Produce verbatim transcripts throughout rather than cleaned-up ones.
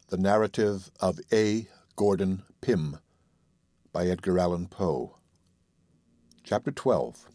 The Narrative of A. Gordon Pym by Edgar Allan Poe. Chapter twelve.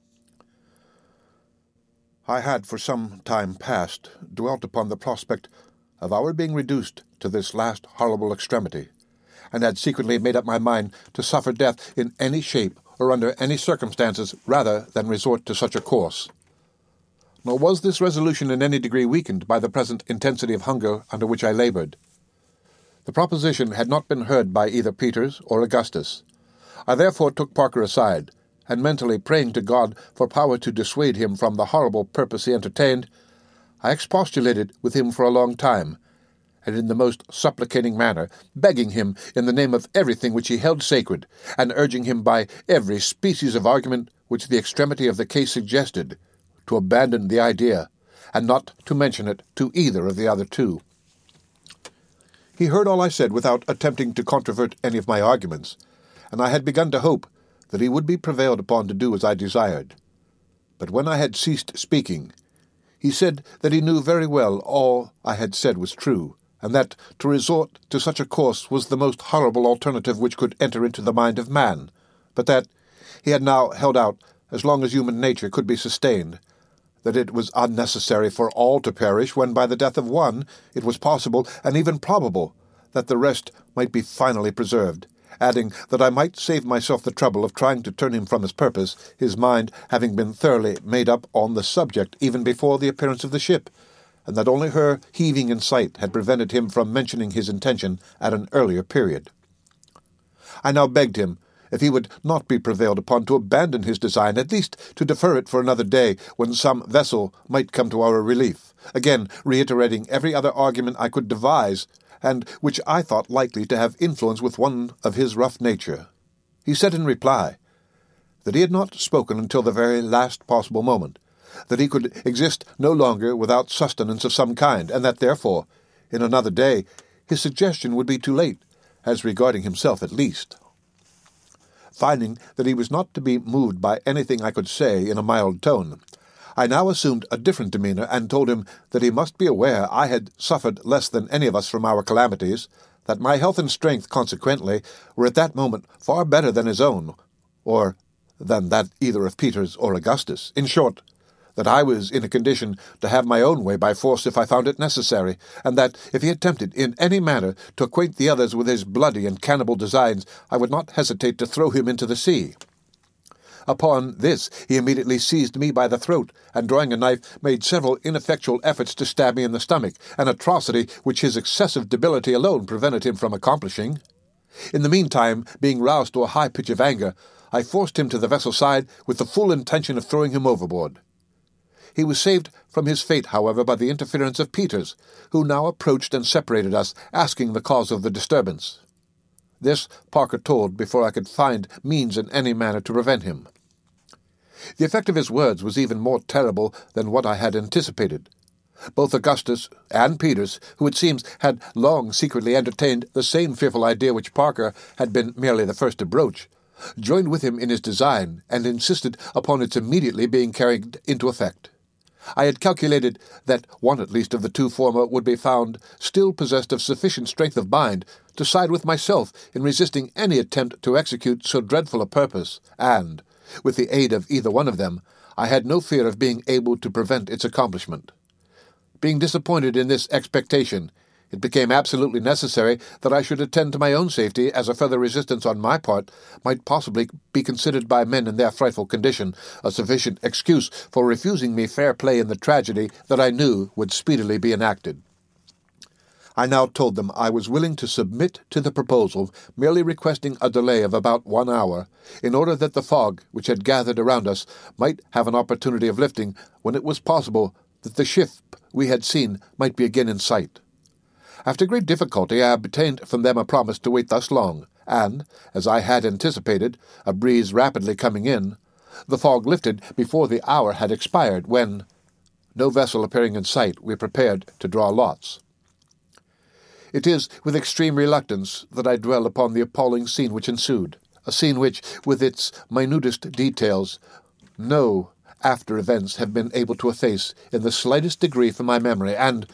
I had for some time past dwelt upon the prospect of our being reduced to this last horrible extremity, and had secretly made up my mind to suffer death in any shape or under any circumstances rather than resort to such a course. Nor was this resolution in any degree weakened by the present intensity of hunger under which I laboured. The proposition had not been heard by either Peters or Augustus. I therefore took Parker aside, and mentally praying to God for power to dissuade him from the horrible purpose he entertained, I expostulated with him for a long time, and in the most supplicating manner, begging him in the name of everything which he held sacred, and urging him by every species of argument which the extremity of the case suggested, to abandon the idea, and not to mention it to either of the other two. He heard all I said without attempting to controvert any of my arguments, and I had begun to hope that he would be prevailed upon to do as I desired. But when I had ceased speaking, he said that he knew very well all I had said was true, and that to resort to such a course was the most horrible alternative which could enter into the mind of man, but that he had now held out as long as human nature could be sustained, that it was unnecessary for all to perish when by the death of one it was possible and even probable that the rest might be finally preserved, adding that I might save myself the trouble of trying to turn him from his purpose, his mind having been thoroughly made up on the subject even before the appearance of the ship, and that only her heaving in sight had prevented him from mentioning his intention at an earlier period. I now begged him, if he would not be prevailed upon to abandon his design, at least to defer it for another day, when some vessel might come to our relief, again reiterating every other argument I could devise, and which I thought likely to have influence with one of his rough nature. He said in reply that he had not spoken until the very last possible moment, that he could exist no longer without sustenance of some kind, and that therefore, in another day, his suggestion would be too late, as regarding himself at least. Finding that he was not to be moved by anything I could say in a mild tone, I now assumed a different demeanour, and told him that he must be aware I had suffered less than any of us from our calamities, that my health and strength, consequently, were at that moment far better than his own, or than that either of Peters or Augustus. In short, that I was in a condition to have my own way by force if I found it necessary, and that if he attempted in any manner to acquaint the others with his bloody and cannibal designs, I would not hesitate to throw him into the sea. Upon this he immediately seized me by the throat, and drawing a knife, made several ineffectual efforts to stab me in the stomach, an atrocity which his excessive debility alone prevented him from accomplishing. In the meantime, being roused to a high pitch of anger, I forced him to the vessel's side with the full intention of throwing him overboard. He was saved from his fate, however, by the interference of Peters, who now approached and separated us, asking the cause of the disturbance. This Parker told before I could find means in any manner to prevent him. The effect of his words was even more terrible than what I had anticipated. Both Augustus and Peters, who it seems had long secretly entertained the same fearful idea which Parker had been merely the first to broach, joined with him in his design, and insisted upon its immediately being carried into effect. I had calculated that one at least of the two former would be found still possessed of sufficient strength of mind to side with myself in resisting any attempt to execute so dreadful a purpose, and, with the aid of either one of them, I had no fear of being able to prevent its accomplishment. Being disappointed in this expectation, it became absolutely necessary that I should attend to my own safety, as a further resistance on my part might possibly be considered by men in their frightful condition a sufficient excuse for refusing me fair play in the tragedy that I knew would speedily be enacted. I now told them I was willing to submit to the proposal, merely requesting a delay of about one hour, in order that the fog which had gathered around us might have an opportunity of lifting when it was possible that the ship we had seen might be again in sight. After great difficulty I obtained from them a promise to wait thus long, and, as I had anticipated, a breeze rapidly coming in, the fog lifted before the hour had expired, when, no vessel appearing in sight, we prepared to draw lots. It is with extreme reluctance that I dwell upon the appalling scene which ensued, a scene which, with its minutest details, no after events have been able to efface in the slightest degree from my memory, and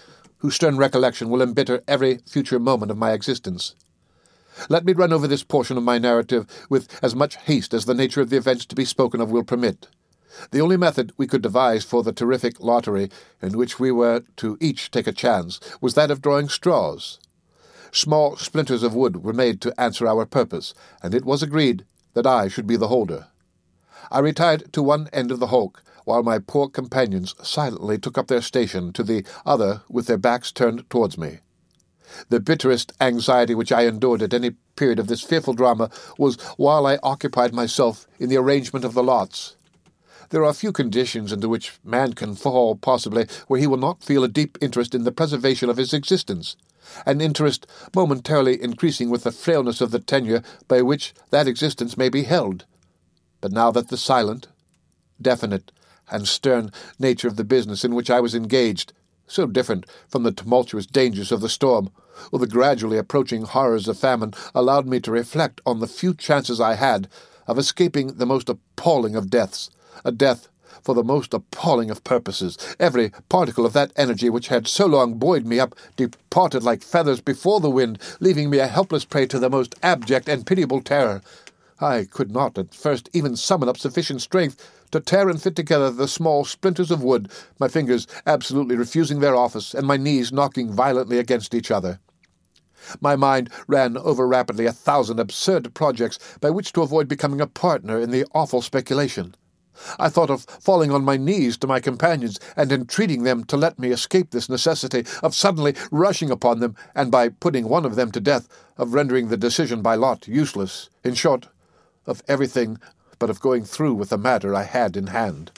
whose stern recollection will embitter every future moment of my existence. Let me run over this portion of my narrative with as much haste as the nature of the events to be spoken of will permit. The only method we could devise for the terrific lottery, in which we were to each take a chance, was that of drawing straws. Small splinters of wood were made to answer our purpose, and it was agreed that I should be the holder. I retired to one end of the hulk, while my poor companions silently took up their station to the other with their backs turned towards me. The bitterest anxiety which I endured at any period of this fearful drama was while I occupied myself in the arrangement of the lots. There are few conditions into which man can fall, possibly, where he will not feel a deep interest in the preservation of his existence, an interest momentarily increasing with the frailness of the tenure by which that existence may be held. But now that the silent, definite, and stern nature of the business in which I was engaged, so different from the tumultuous dangers of the storm, or the gradually approaching horrors of famine, allowed me to reflect on the few chances I had of escaping the most appalling of deaths, a death for the most appalling of purposes. Every particle of that energy which had so long buoyed me up departed like feathers before the wind, leaving me a helpless prey to the most abject and pitiable terror. I could not at first even summon up sufficient strength to tear and fit together the small splinters of wood, my fingers absolutely refusing their office, and my knees knocking violently against each other. My mind ran over rapidly a thousand absurd projects by which to avoid becoming a partner in the awful speculation. I thought of falling on my knees to my companions and entreating them to let me escape this necessity, of suddenly rushing upon them, and by putting one of them to death, of rendering the decision by lot useless, in short, of everything but of going through with the matter I had in hand.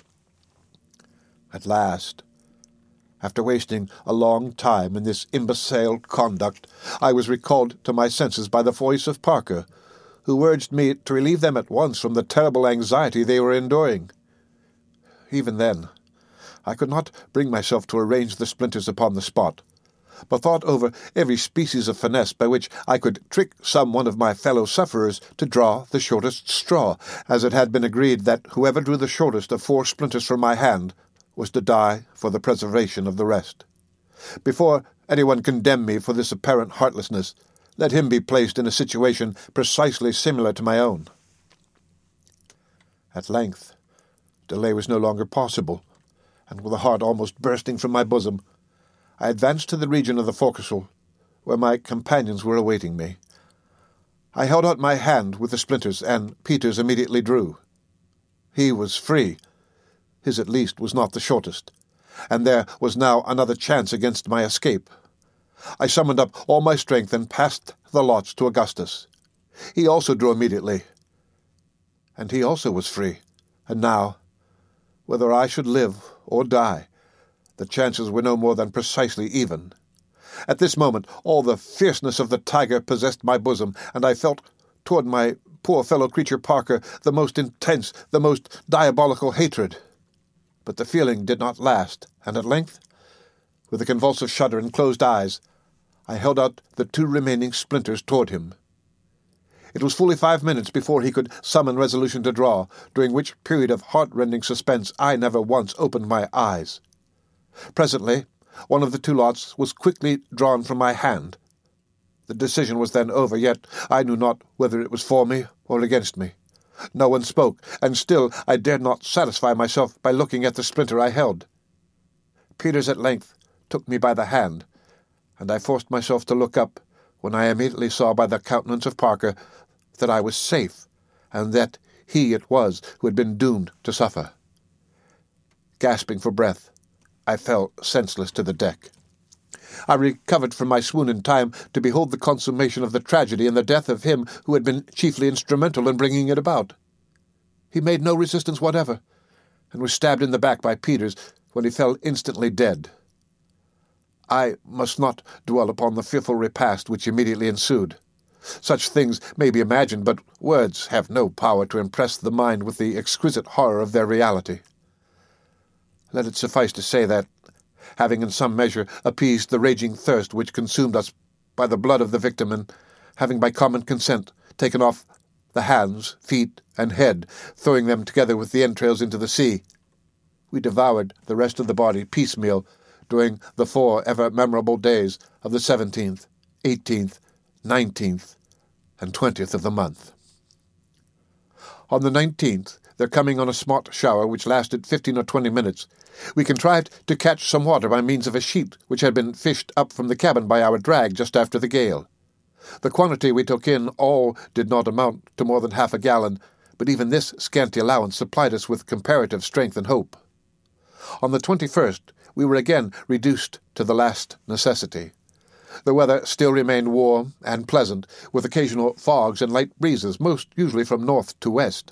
At last, after wasting a long time in this imbecile conduct, I was recalled to my senses by the voice of Parker, who urged me to relieve them at once from the terrible anxiety they were enduring. Even then, I could not bring myself to arrange the splinters upon the spot, but thought over every species of finesse by which I could trick some one of my fellow-sufferers to draw the shortest straw, as it had been agreed that whoever drew the shortest of four splinters from my hand was to die for the preservation of the rest. Before anyone condemn me for this apparent heartlessness, let him be placed in a situation precisely similar to my own. At length, delay was no longer possible, and with a heart almost bursting from my bosom, I advanced to the region of the forecastle, where my companions were awaiting me. I held out my hand with the splinters, and Peters immediately drew. He was free. His, at least, was not the shortest, and there was now another chance against my escape. I summoned up all my strength and passed the lots to Augustus. He also drew immediately, and he also was free, and now, whether I should live or die, the chances were no more than precisely even. At this moment all the fierceness of the tiger possessed my bosom, and I felt toward my poor fellow-creature Parker the most intense, the most diabolical hatred. But the feeling did not last, and at length, with a convulsive shudder and closed eyes, I held out the two remaining splinters toward him. It was fully five minutes before he could summon resolution to draw, during which period of heart-rending suspense I never once opened my eyes. Presently, one of the two lots was quickly drawn from my hand. The decision was then over, yet I knew not whether it was for me or against me. No one spoke, and still I dared not satisfy myself by looking at the splinter I held. Peters at length took me by the hand, and I forced myself to look up, when I immediately saw by the countenance of Parker that I was safe, and that he it was who had been doomed to suffer. Gasping for breath, I fell senseless to the deck. I recovered from my swoon in time to behold the consummation of the tragedy and the death of him who had been chiefly instrumental in bringing it about. He made no resistance whatever, and was stabbed in the back by Peters, when he fell instantly dead. I must not dwell upon the fearful repast which immediately ensued. Such things may be imagined, but words have no power to impress the mind with the exquisite horror of their reality. Let it suffice to say that, having in some measure appeased the raging thirst which consumed us by the blood of the victim, and having by common consent taken off the hands, feet, and head, throwing them together with the entrails into the sea, we devoured the rest of the body piecemeal, during the four ever memorable days of the seventeenth, eighteenth, nineteenth, and twentieth of the month. On the nineteenth, there coming on a smart shower which lasted fifteen or twenty minutes, we contrived to catch some water by means of a sheet which had been fished up from the cabin by our drag just after the gale. The quantity we took in all did not amount to more than half a gallon, but even this scanty allowance supplied us with comparative strength and hope. On the twenty-first, we were again reduced to the last necessity. The weather still remained warm and pleasant, with occasional fogs and light breezes, most usually from north to west.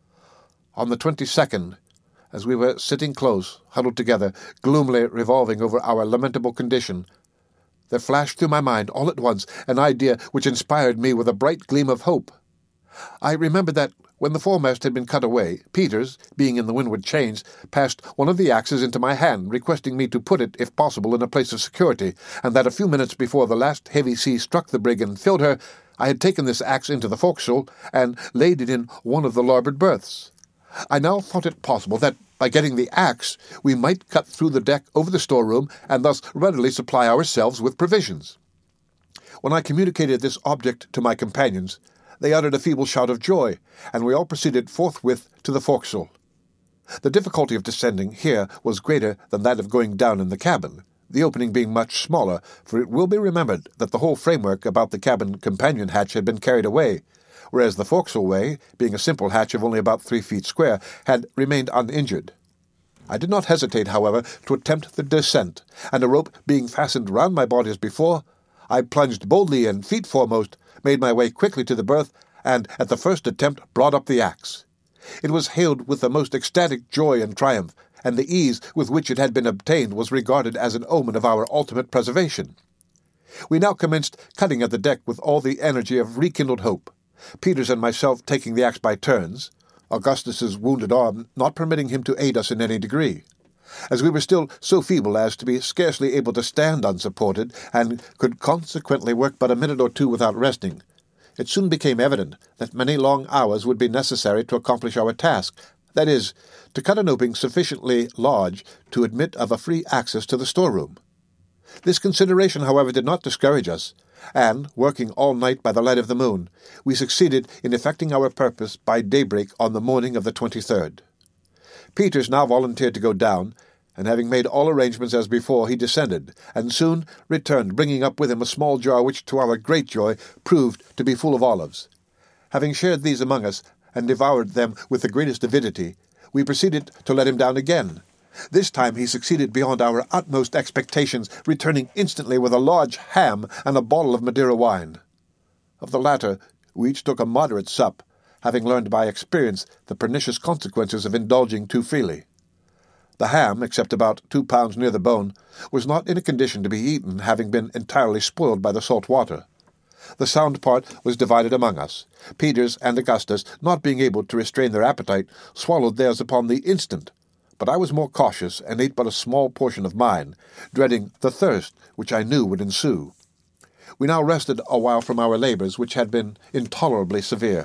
On the twenty-second, as we were sitting close, huddled together, gloomily revolving over our lamentable condition, there flashed through my mind all at once an idea which inspired me with a bright gleam of hope. I remembered that, when the foremast had been cut away, Peters, being in the windward chains, passed one of the axes into my hand, requesting me to put it, if possible, in a place of security, and that a few minutes before the last heavy sea struck the brig and filled her, I had taken this axe into the forecastle and laid it in one of the larboard berths. I now thought it possible that, by getting the axe, we might cut through the deck over the storeroom, and thus readily supply ourselves with provisions. When I communicated this object to my companions, they uttered a feeble shout of joy, and we all proceeded forthwith to the forecastle. The difficulty of descending here was greater than that of going down in the cabin, the opening being much smaller, for it will be remembered that the whole framework about the cabin companion hatch had been carried away, whereas the forecastle way, being a simple hatch of only about three feet square, had remained uninjured. I did not hesitate, however, to attempt the descent, and a rope being fastened round my body as before, I plunged boldly and feet foremost, made my way quickly to the berth, and at the first attempt brought up the axe. It was hailed with the most ecstatic joy and triumph, and the ease with which it had been obtained was regarded as an omen of our ultimate preservation. We now commenced cutting at the deck with all the energy of rekindled hope, Peters and myself taking the axe by turns, Augustus's wounded arm not permitting him to aid us in any degree. As we were still so feeble as to be scarcely able to stand unsupported, and could consequently work but a minute or two without resting, it soon became evident that many long hours would be necessary to accomplish our task, that is, to cut an opening sufficiently large to admit of a free access to the storeroom. This consideration, however, did not discourage us, and, working all night by the light of the moon, we succeeded in effecting our purpose by daybreak on the morning of the twenty-third. Peters now volunteered to go down, and having made all arrangements as before, he descended, and soon returned, bringing up with him a small jar which, to our great joy, proved to be full of olives. Having shared these among us, and devoured them with the greatest avidity, we proceeded to let him down again. This time he succeeded beyond our utmost expectations, returning instantly with a large ham and a bottle of Madeira wine. Of the latter, we each took a moderate sup, having learned by experience the pernicious consequences of indulging too freely. The ham, except about two pounds near the bone, was not in a condition to be eaten, having been entirely spoiled by the salt water. The sound part was divided among us. Peters and Augustus, not being able to restrain their appetite, swallowed theirs upon the instant, but I was more cautious, and ate but a small portion of mine, dreading the thirst which I knew would ensue. We now rested a while from our labours, which had been intolerably severe.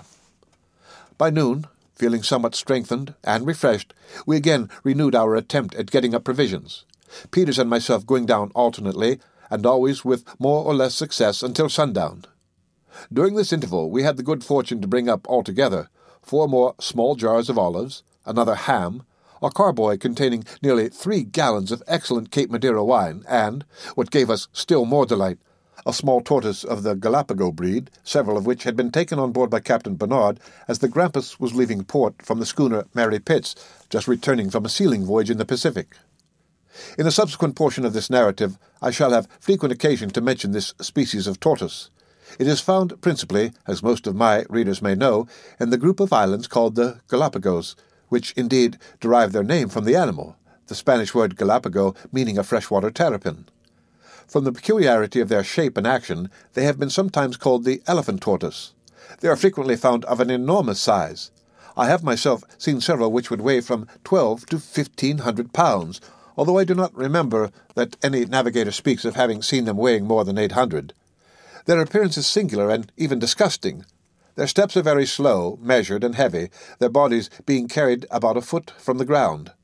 By noon, feeling somewhat strengthened and refreshed, we again renewed our attempt at getting up provisions, Peters and myself going down alternately, and always with more or less success until sundown. During this interval we had the good fortune to bring up altogether four more small jars of olives, another ham, a carboy containing nearly three gallons of excellent Cape Madeira wine, and, what gave us still more delight, a small tortoise of the Galapagos breed, several of which had been taken on board by Captain Bernard as the Grampus was leaving port from the schooner Mary Pitts, just returning from a sealing voyage in the Pacific. In a subsequent portion of this narrative I shall have frequent occasion to mention this species of tortoise. It is found principally, as most of my readers may know, in the group of islands called the Galapagos, which indeed derive their name from the animal, the Spanish word Galapago meaning a freshwater terrapin. From the peculiarity of their shape and action, they have been sometimes called the elephant tortoise. They are frequently found of an enormous size. I have myself seen several which would weigh from twelve to fifteen hundred pounds, although I do not remember that any navigator speaks of having seen them weighing more than eight hundred. Their appearance is singular and even disgusting. Their steps are very slow, measured, and heavy, their bodies being carried about a foot from the ground.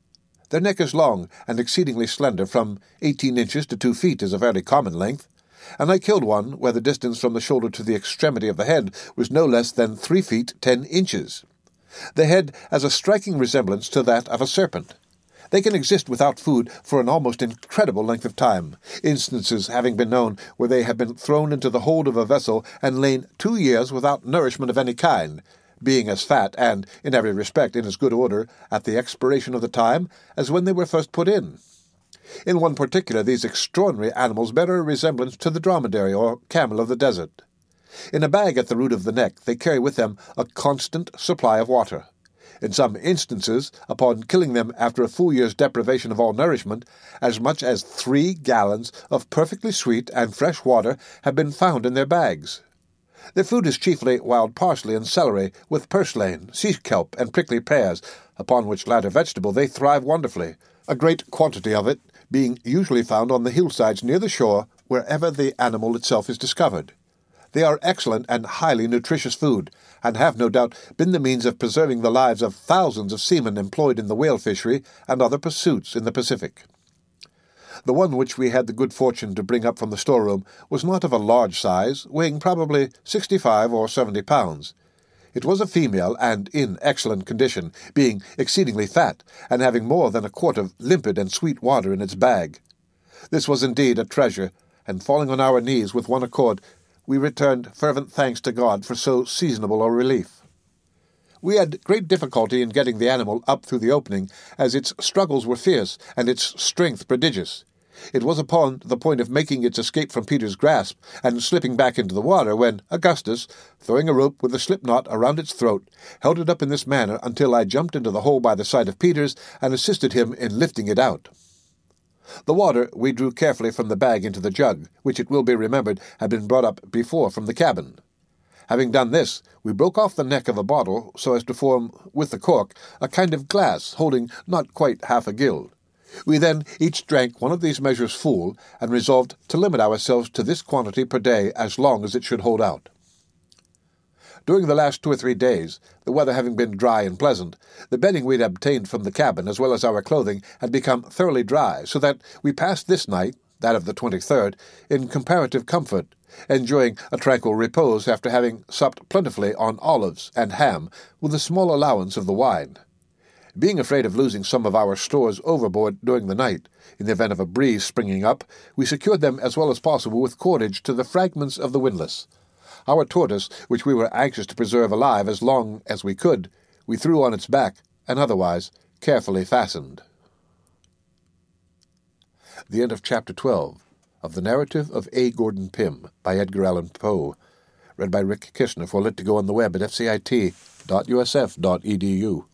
Their neck is long and exceedingly slender, from eighteen inches to two feet is a very common length, and I killed one where the distance from the shoulder to the extremity of the head was no less than three feet ten inches. The head has a striking resemblance to that of a serpent. They can exist without food for an almost incredible length of time, instances having been known where they have been thrown into the hold of a vessel and lain two years without nourishment of any kind, being as fat and, in every respect, in as good order at the expiration of the time as when they were first put in. In one particular, these extraordinary animals bear a resemblance to the dromedary or camel of the desert. In a bag at the root of the neck, they carry with them a constant supply of water. In some instances, upon killing them after a full year's deprivation of all nourishment, as much as three gallons of perfectly sweet and fresh water have been found in their bags. Their food is chiefly wild parsley and celery, with purslane, sea kelp, and prickly pears, upon which latter vegetable they thrive wonderfully, a great quantity of it being usually found on the hillsides near the shore, wherever the animal itself is discovered. They are excellent and highly nutritious food, and have no doubt been the means of preserving the lives of thousands of seamen employed in the whale fishery and other pursuits in the Pacific. The one which we had the good fortune to bring up from the storeroom was not of a large size, weighing probably sixty-five or seventy pounds. It was a female, and in excellent condition, being exceedingly fat, and having more than a quart of limpid and sweet water in its bag. This was indeed a treasure, and falling on our knees with one accord, we returned fervent thanks to God for so seasonable a relief. We had great difficulty in getting the animal up through the opening, as its struggles were fierce, and its strength prodigious. It was upon the point of making its escape from Peter's grasp, and slipping back into the water, when Augustus, throwing a rope with a slip knot around its throat, held it up in this manner until I jumped into the hole by the side of Peter's, and assisted him in lifting it out. The water we drew carefully from the bag into the jug, which it will be remembered had been brought up before from the cabin. Having done this, we broke off the neck of a bottle so as to form, with the cork, a kind of glass holding not quite half a gill. We then each drank one of these measures full, and resolved to limit ourselves to this quantity per day as long as it should hold out. During the last two or three days, the weather having been dry and pleasant, the bedding we had obtained from the cabin, as well as our clothing, had become thoroughly dry, so that we passed this night, that of the twenty-third, in comparative comfort, enjoying a tranquil repose after having supped plentifully on olives and ham, with a small allowance of the wine. Being afraid of losing some of our stores overboard during the night, in the event of a breeze springing up, we secured them as well as possible with cordage to the fragments of the windlass. Our tortoise, which we were anxious to preserve alive as long as we could, we threw on its back, and otherwise carefully fastened. The end of Chapter twelve of The Narrative of A. Gordon Pym by Edgar Allan Poe, read by Rick Kishner for Lit to Go on the web at f c i t dot u s f dot e d u.